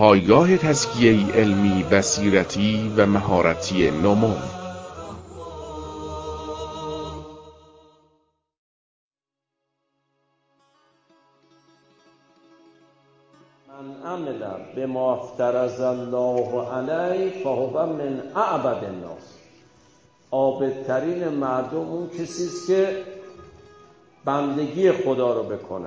پایگاه تزکیه علمی، بصیرتی و مهارتی نمو. من عمل بما افترض الله علیه فهو من اعبد الناس. عابدترین مردم اون کسی است که بندگی خدا رو بکنه،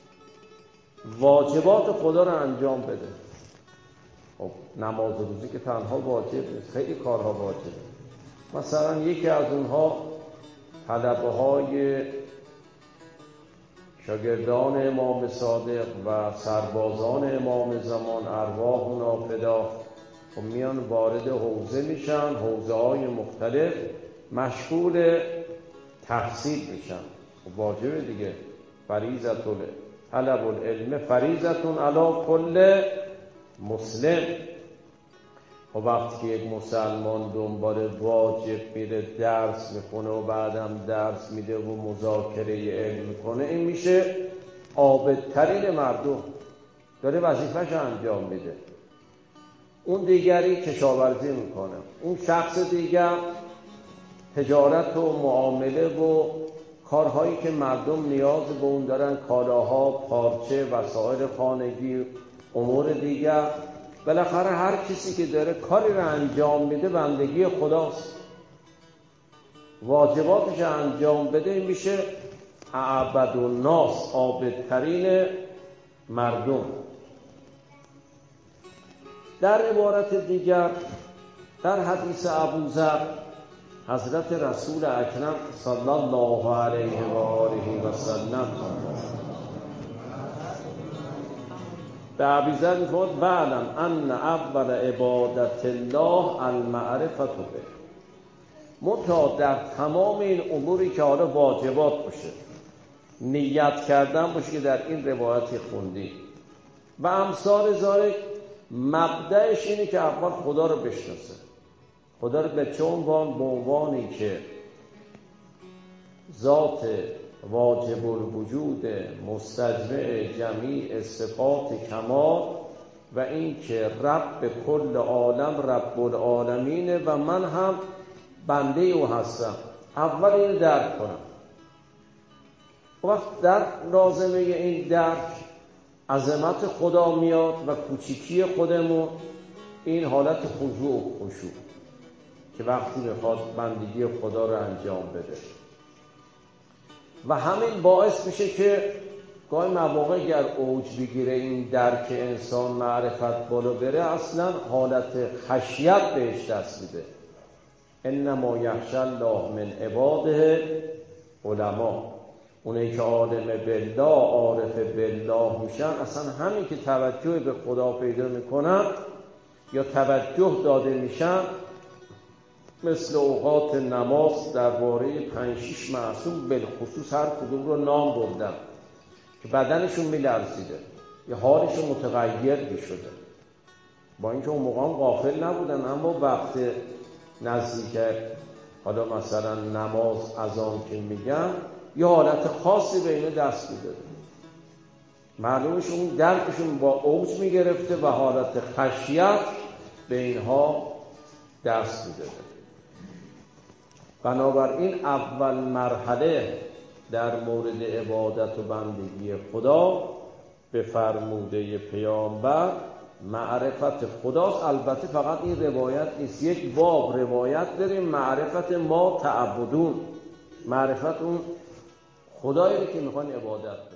واجبات خدا رو انجام بده. خب نماز و روزی که تنها واجب نیست، خیلی کارها واجبه. مثلا یکی از اونها طلبه های شاگردان امام صادق و سربازان امام زمان ارواح اونا فدا، خب میان وارد حوزه میشن، حوزه های مختلف مشغول تحصیل میشن. خب واجبه دیگه، فریضه طلب العلم فریضه علی کل مسلم. و وقتی که یک مسلمان دنبال واجب میره درس میکنه و بعدم درس میده و مذاکره علم میکنه، این میشه عابدترین مردم، داره وظیفه‌ش انجام میده. اون دیگری کشاورزی میکنه، اون شخص دیگر تجارت و معامله و کارهایی که مردم نیاز به اون دارن، کالاها، پارچه، وسایل خانگی، امور دیگر. بالاخره هر کسی که داره کاری رو انجام میده بندگی خداست، واجباتش انجام بده، میشه اعبد الناس، عابدترین مردم. در عبارت دیگر در حدیث ابوذر حضرت رسول اکرم صلی الله علیه و آله و سلم به ابوذر میفرماد بعلم ان اول عبادت الله المعرفة به. منتها در تمام این اموری که حالا واجبات باشه، نیت کردن باشه که در این روایتی خوندی و امثال ذالک، مبدأش اینه که اول خدا رو بشناسه. خدا رو به چه عنوان؟ به عنوانی که ذات واجب الوجود، مستجمع جمیع صفات کمال، و این که رب کل عالم رب العالمینه و من هم بنده او هستم. اول این درک کنم. وقت در لازمه این درک عظمت خدا میاد و کوچیکی خودمون، این حالت خضوع و خشوع که وقتی میخواد بندگی خدا رو انجام بده. و همین باعث میشه که گاهی مواقع اگر اوج بگیره این درک انسان، معرفت بالا بره، اصلا حالت خشیت بهش دست میده. انما یخشی الله من عباده علما. اونایی که عالم بالله، عارف بالله میشن، اصلا همین که توجه به خدا پیدا میکنن یا توجه داده میشن، مثل اوقات نماز درباره 5-6 معصوم بالخصوص هر کدوم رو نام بردن که بدنشون میلرزیده، یه حالشون متغیر میشده، با اینکه اون موقع هم غافل نبودن، اما وقت نزدیک حالا مثلا نماز اذان که میگن یه حالت خاصی به اینه دست میداده. معلومش اون درکشون با اوج میگرفته و حالت خشیت به اینها دست میداده. بنابراین اول مرحله در مورد عبادت و بندگی خدا به فرموده پیامبر معرفت خداست. البته فقط این روایت نیست، یک باب روایت داریم معرفت ما تعبدون، معرفت اون خدایی که میخوان عبادت کنیم.